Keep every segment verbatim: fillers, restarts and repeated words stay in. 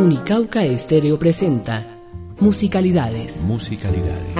Unicauca Estéreo presenta Musicalidades. Musicalidades.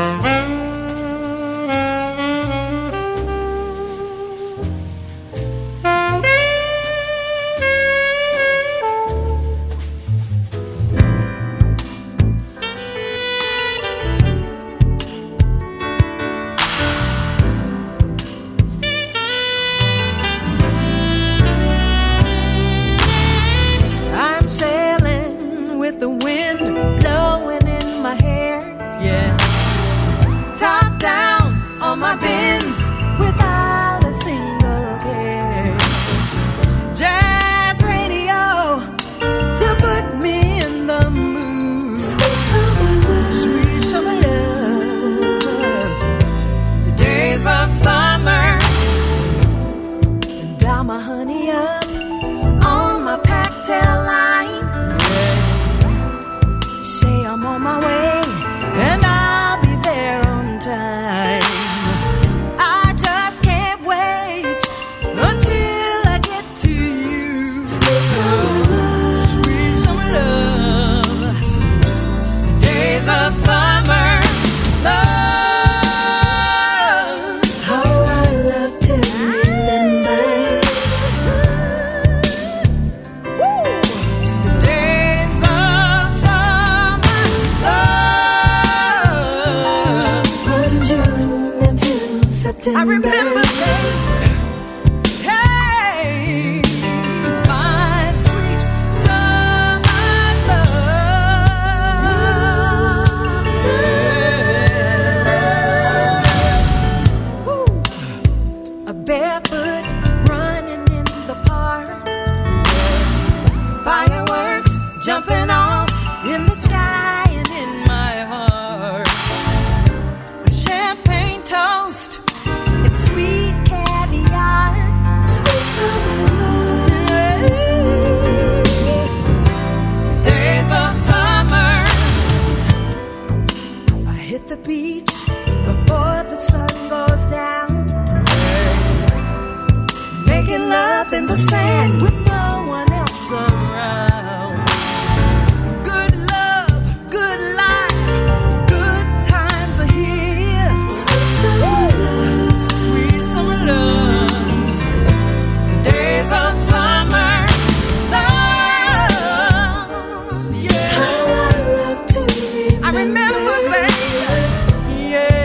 I remember hey, my sweet summer love. Yeah. Ooh. A barefoot running in the park, fireworks jumping off in the sky and in my heart. A champagne toast, sweet caviar, sweet summer love. Days of summer, I hit the beach before the sun goes down, making love in the sand with no one else around. Good love, good life, good times are here. Sweet summer love, sweet summer love, days of summer love, yeah. How I love to remember, I remember, baby, yeah,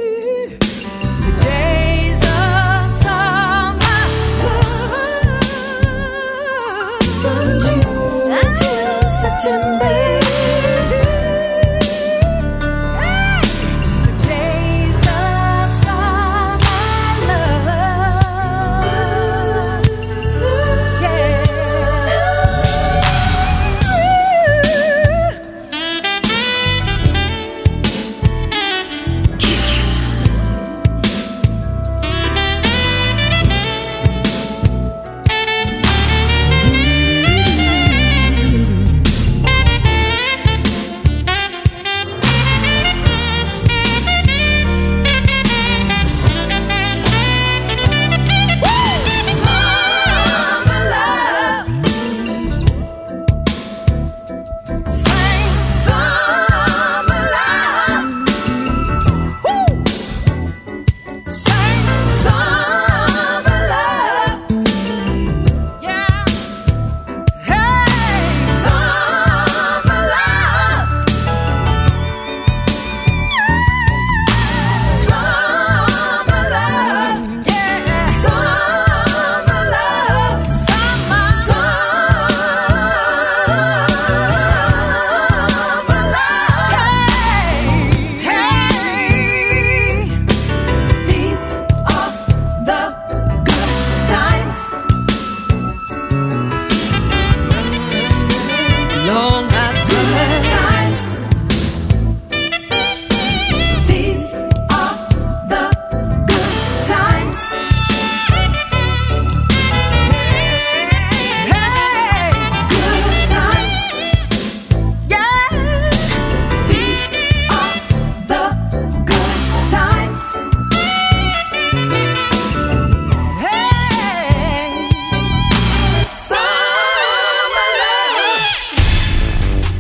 the days of summer love.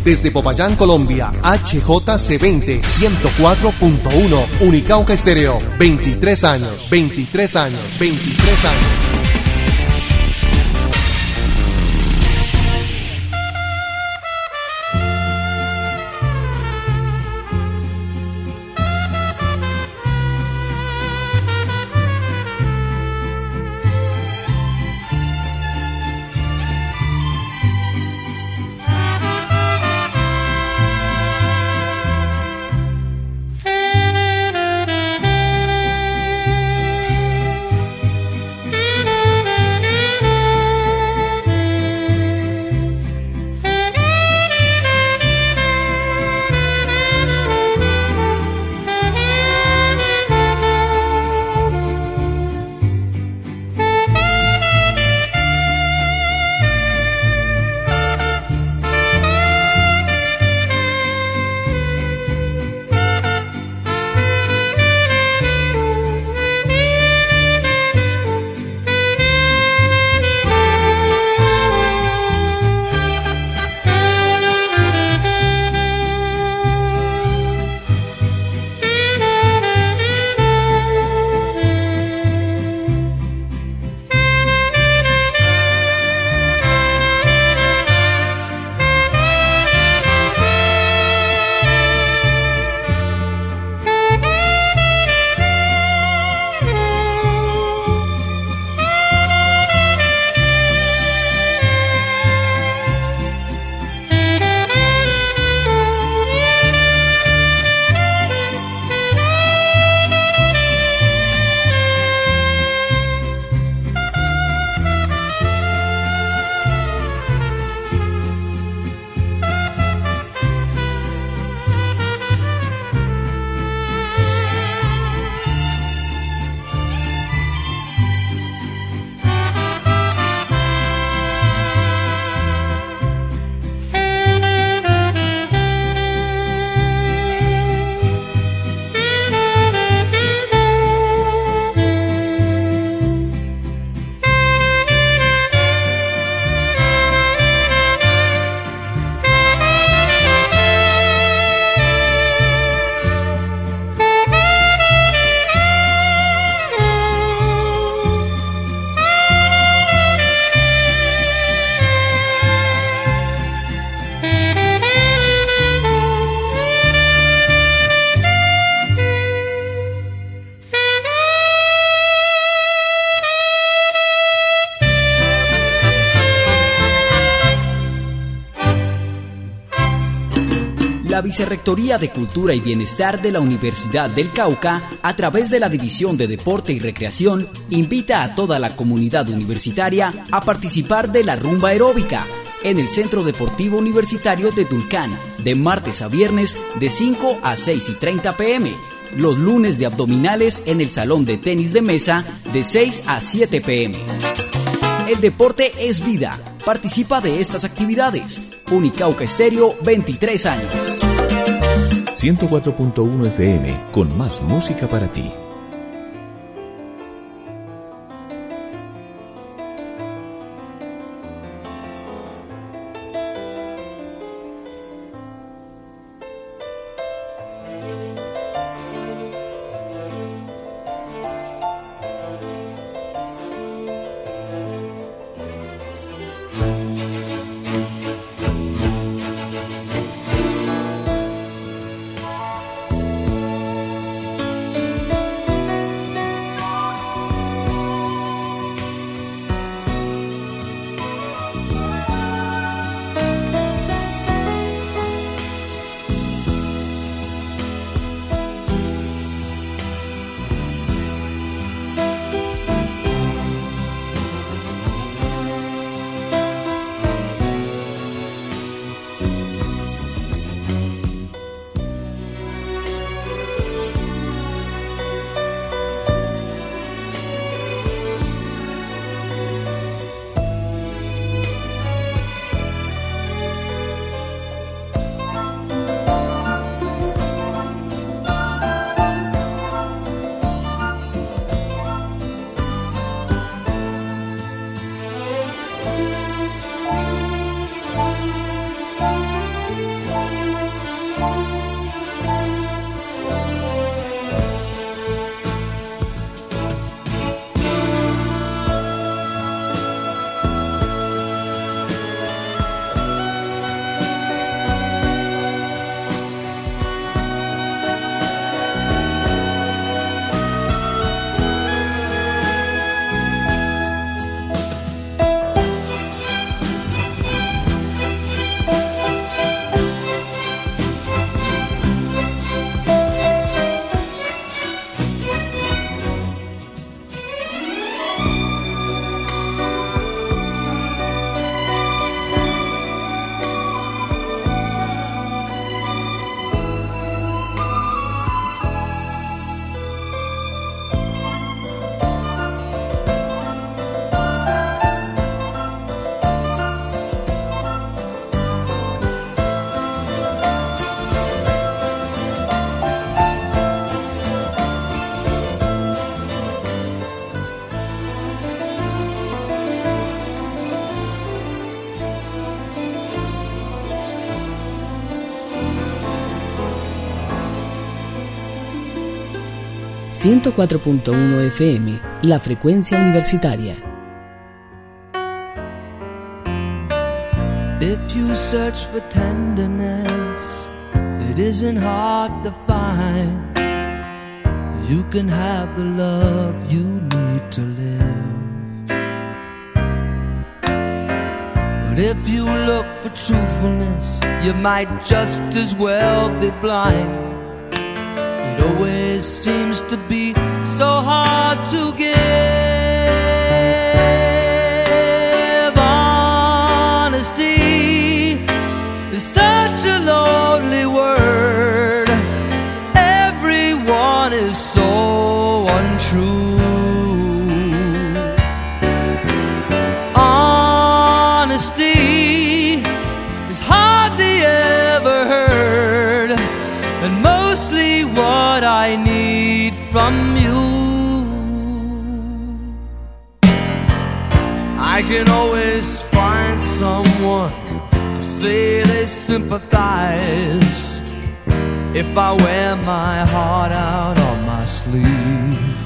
Desde Popayán, Colombia, H J C veinte, ciento cuatro punto uno, Unicauca Estéreo, veintitrés años, veintitrés años, veintitrés años. La Vicerrectoría de Cultura y Bienestar de la Universidad del Cauca, a través de la División de Deporte y Recreación, invita a toda la comunidad universitaria a participar de la rumba aeróbica en el Centro Deportivo Universitario de Tulcán, de martes a viernes de cinco a seis y treinta pm, los lunes de abdominales en el Salón de Tenis de Mesa de seis a siete pm. El deporte es vida. Participa de estas actividades. Unicauca Estéreo, veintitrés años. ciento cuatro punto uno F M, con más música para ti. ciento cuatro punto uno F M, la frecuencia universitaria. If you search for tenderness, it isn't hard to find. You can have the love you need to live. But if you look for truthfulness, you might just as well be blind. It always seems to be so hard to give. Honesty is such a lonely word. Everyone is so untrue. Honesty is hardly ever heard, and mostly what I need from you. I can always find someone to say they sympathize if I wear my heart out on my sleeve.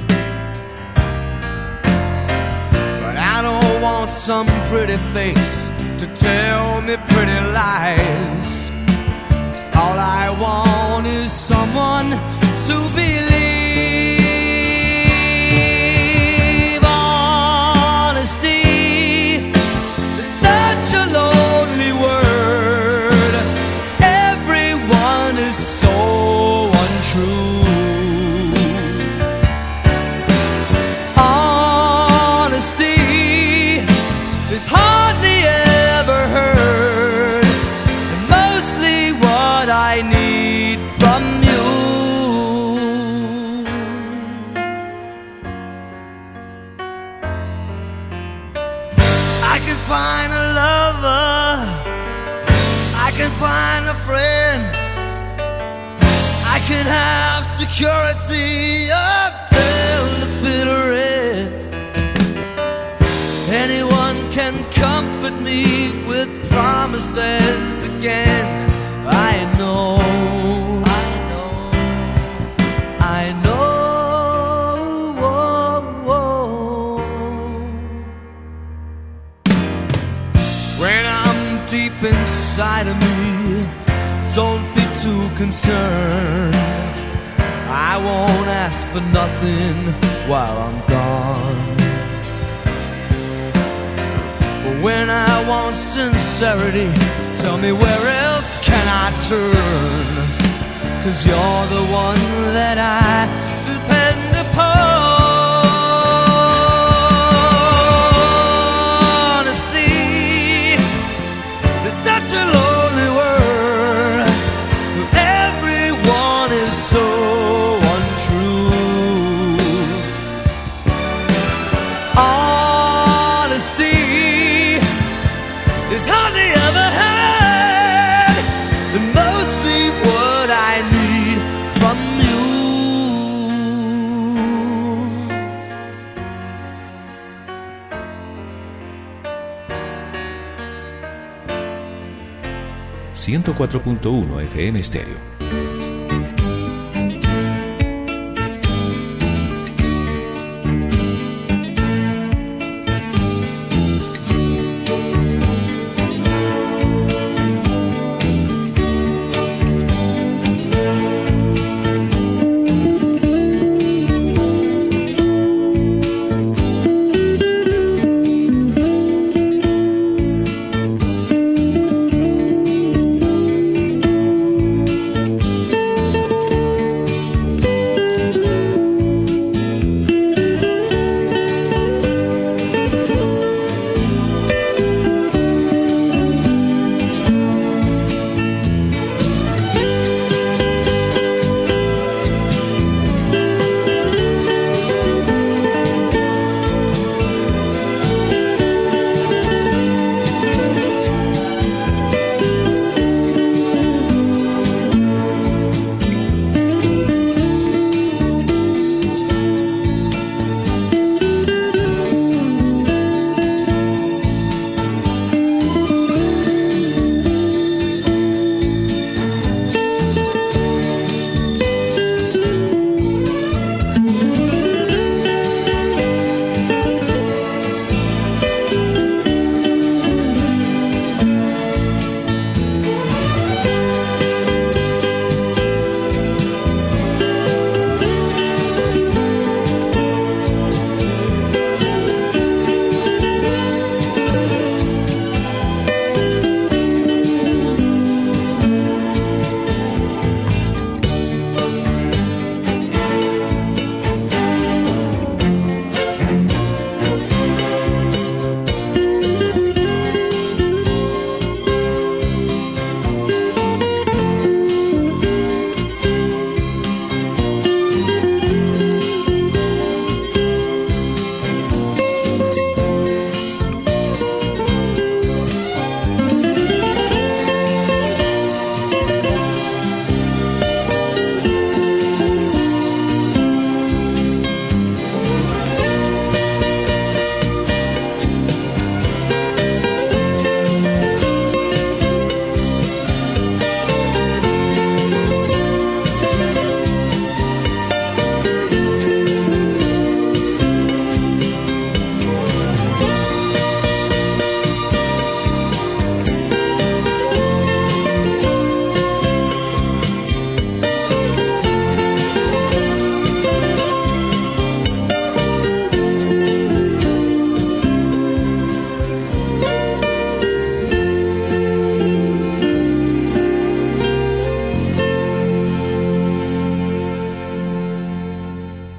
But I don't want some pretty face to tell me pretty lies. All I want is someone to believe. Honesty is such a lonely word. Everyone is so untrue. Honesty is hardly ever heard, and mostly what I need from you. I can find a lover, I can find a friend, I can have security until the bitter end. Anyone can comfort me with promises again. I know, I know, I know. Whoa, whoa. When I'm deep inside of me, don't be too concerned. I won't ask for nothing while I'm gone. But when I want sincerity, tell me where else can I turn? 'Cause you're the one that I depend upon. Honesty is such a lonely word. Everyone is so untrue. Honesty is hardly ever heard, and mostly what I need from you. ciento cuatro punto uno F M Stereo.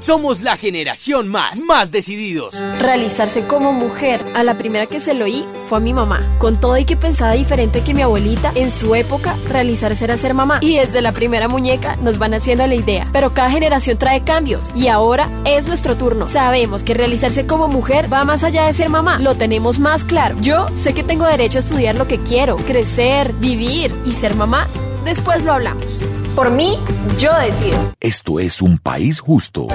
Somos la generación más, más decididos. Realizarse como mujer. A la primera que se lo oí fue a mi mamá. Con todo y que pensaba diferente que mi abuelita, en su época, realizarse era ser mamá. Y desde la primera muñeca nos van haciendo la idea. Pero cada generación trae cambios y ahora es nuestro turno. Sabemos que realizarse como mujer va más allá de ser mamá. Lo tenemos más claro. Yo sé que tengo derecho a estudiar lo que quiero, crecer, vivir y ser mamá. Después lo hablamos. Por mí, yo decido. Esto es un país justo.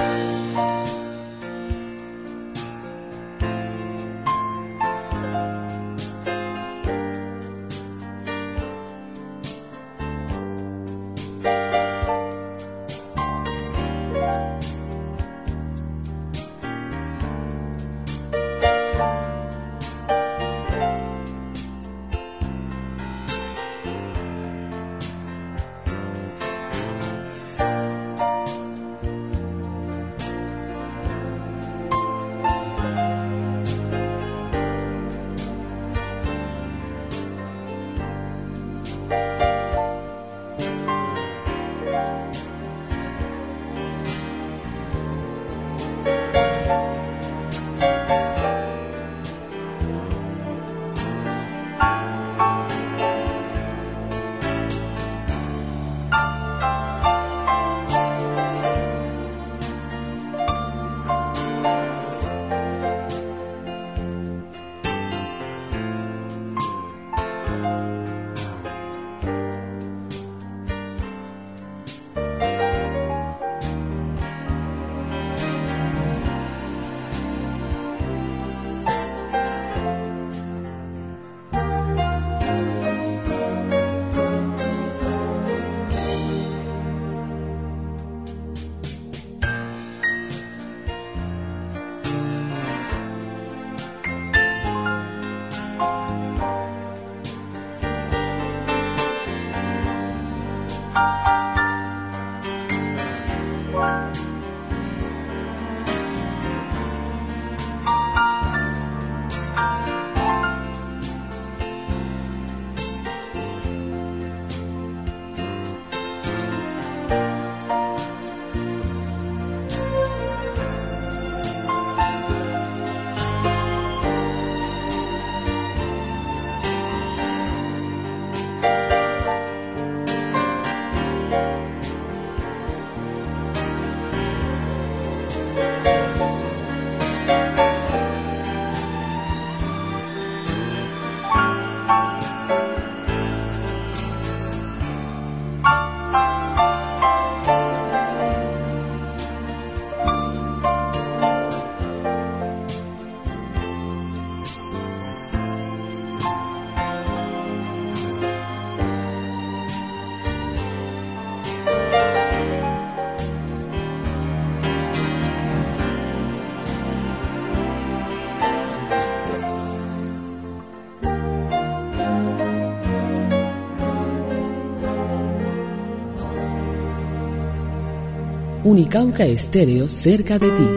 Unicauca Estéreo, cerca de ti.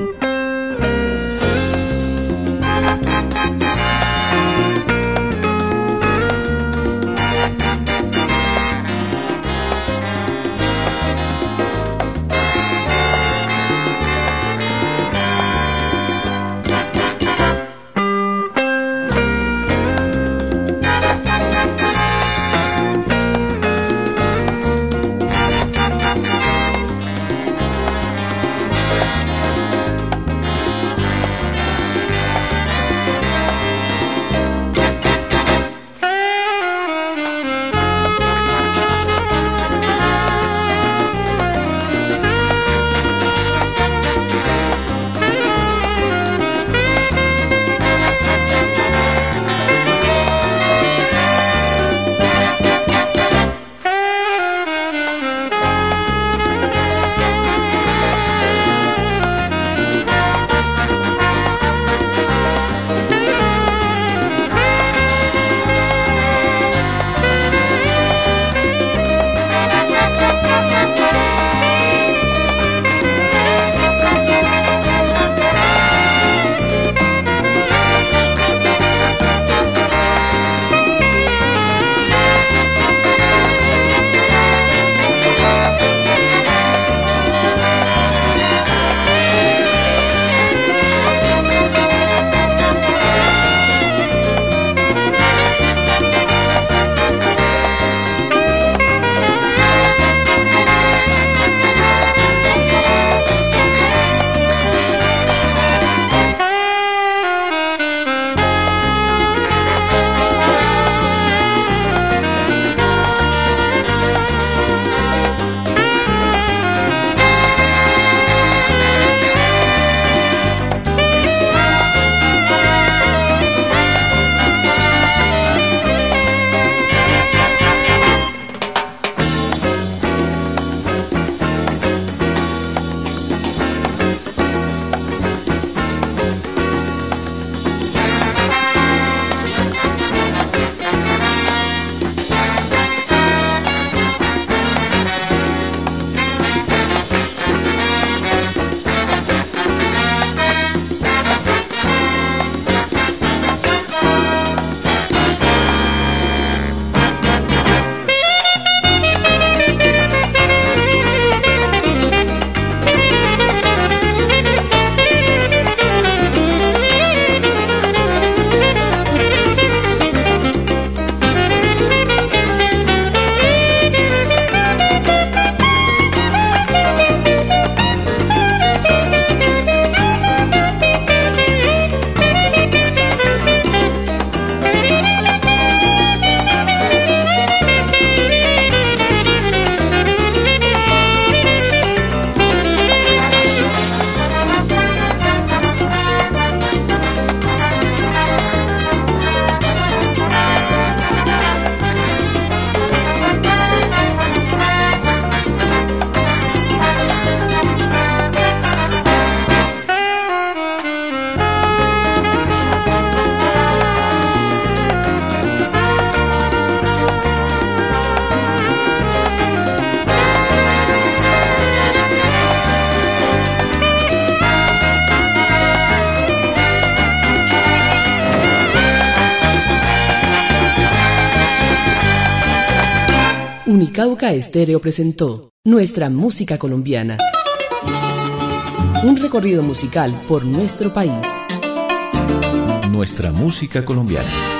Unicauca Estéreo presentó Nuestra Música Colombiana. Un recorrido musical por nuestro país. Nuestra música colombiana.